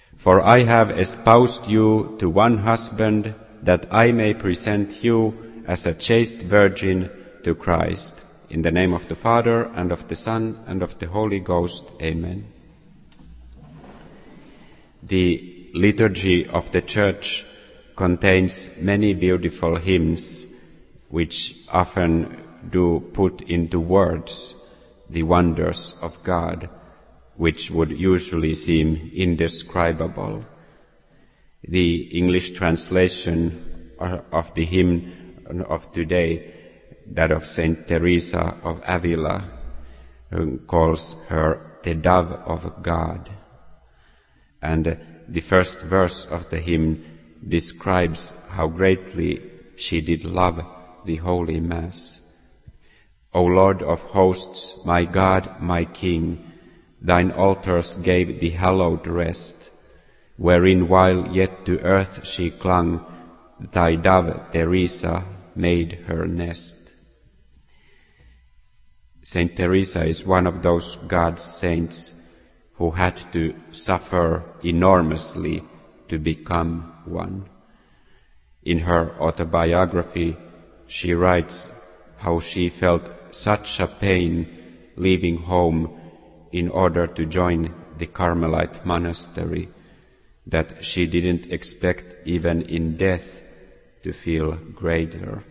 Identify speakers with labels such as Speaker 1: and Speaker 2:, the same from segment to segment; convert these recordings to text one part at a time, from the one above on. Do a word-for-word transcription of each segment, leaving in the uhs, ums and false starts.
Speaker 1: For I have espoused you to one husband, that I may present you as a chaste virgin to Christ. In the name of the Father, and of the Son, and of the Holy Ghost. Amen. The liturgy of the Church contains many beautiful hymns which often do put into words the wonders of God, which would usually seem indescribable. The English translation of the hymn of today, that of Saint Teresa of Avila, calls her the Dove of God. And the first verse of the hymn describes how greatly she did love the Holy Mass. O Lord of hosts, my God, my King, thine altars gave the hallowed rest, wherein while yet to earth she clung, thy dove Teresa made her nest. Saint Teresa is one of those God's saints who had to suffer enormously to become one. In her autobiography, she writes how she felt such a pain leaving home in order to join the Carmelite monastery that she didn't expect even in death to feel greater.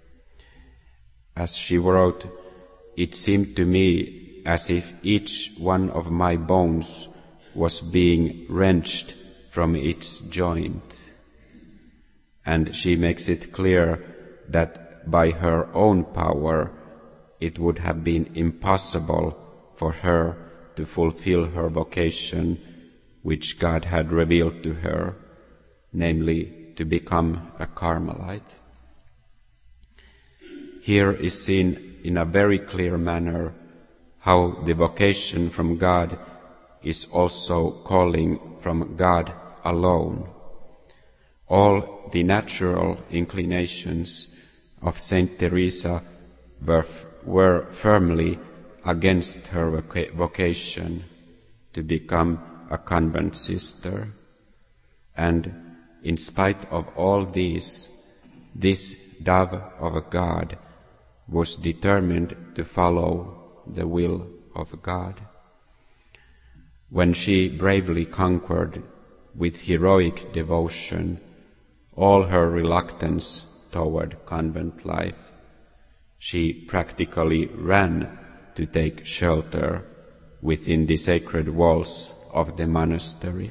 Speaker 1: As she wrote, it seemed to me as if each one of my bones was being wrenched from its joint. And she makes it clear that by her own power it would have been impossible for her to fulfill her vocation which God had revealed to her, namely to become a Carmelite. Here is seen in a very clear manner how the vocation from God is also calling from God alone. All the natural inclinations of Saint Teresa were, were firmly against her voca- vocation to become a convent sister. And in spite of all these, this dove of God was determined to follow the will of God. When she bravely conquered with heroic devotion all her reluctance toward convent life, she practically ran to take shelter within the sacred walls of the monastery.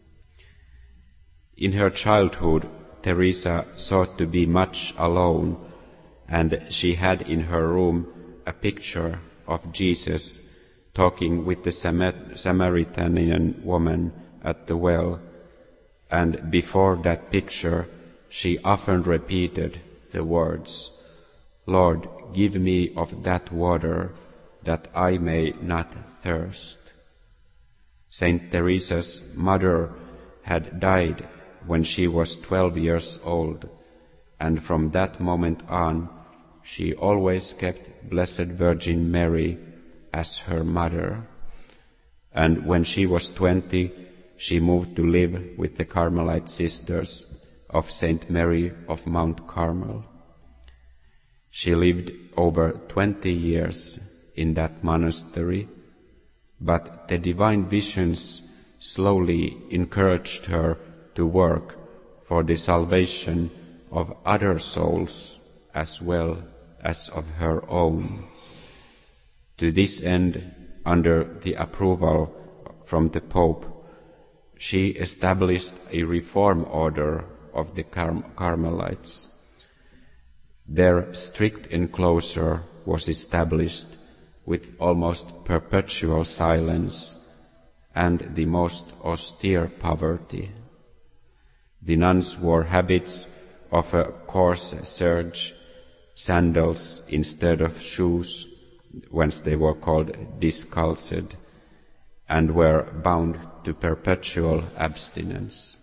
Speaker 1: In her childhood, Teresa sought to be much alone, and she had in her room a picture of Jesus talking with the Samaritan woman at the well, and before that picture she often repeated the words, "Lord, give me of that water, that I may not thirst." Saint Teresa's mother had died when she was twelve years old, and from that moment on she always kept Blessed Virgin Mary as her mother. And when she was twenty, she moved to live with the Carmelite sisters of Saint Mary of Mount Carmel. She lived over twenty years in that monastery, but the divine visions slowly encouraged her to work for the salvation of other souls as well as of her own. To this end, under the approval from the Pope, she established a reform order of the Car- Carmelites. Their strict enclosure was established with almost perpetual silence and the most austere poverty. The nuns wore habits of a coarse serge, sandals instead of shoes, whence they were called discalced, and were bound to perpetual abstinence.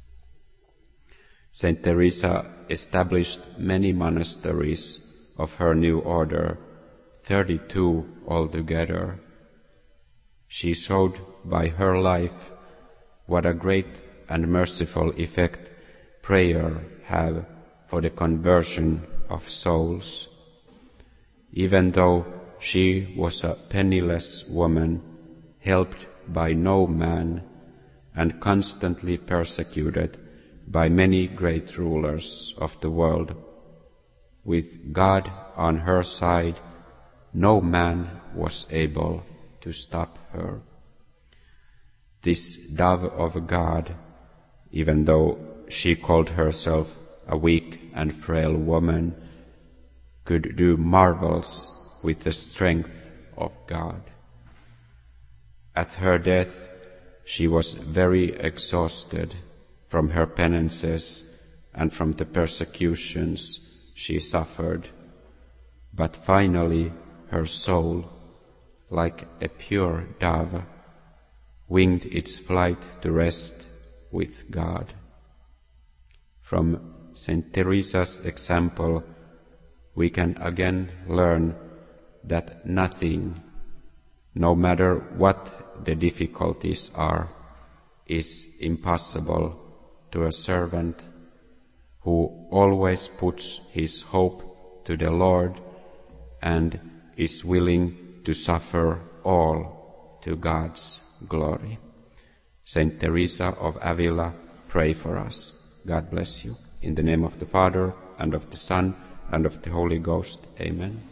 Speaker 1: Saint Teresa established many monasteries of her new order, thirty-two altogether. She showed by her life what a great and merciful effect prayer have for the conversion of souls. Even though she was a penniless woman, helped by no man, and constantly persecuted by many great rulers of the world, with God on her side, no man was able to stop her. This dove of God, even though she called herself a weak and frail woman, could do marvels with the strength of God. At her death, she was very exhausted from her penances and from the persecutions she suffered, but finally her soul, like a pure dove, winged its flight to rest with God. From Saint Teresa's example, we can again learn that nothing, no matter what the difficulties are, is impossible to a servant who always puts his hope to the Lord and is willing to suffer all to God's glory. Saint Teresa of Avila, pray for us. God bless you. In the name of the Father, and of the Son, and of the Holy Ghost. Amen.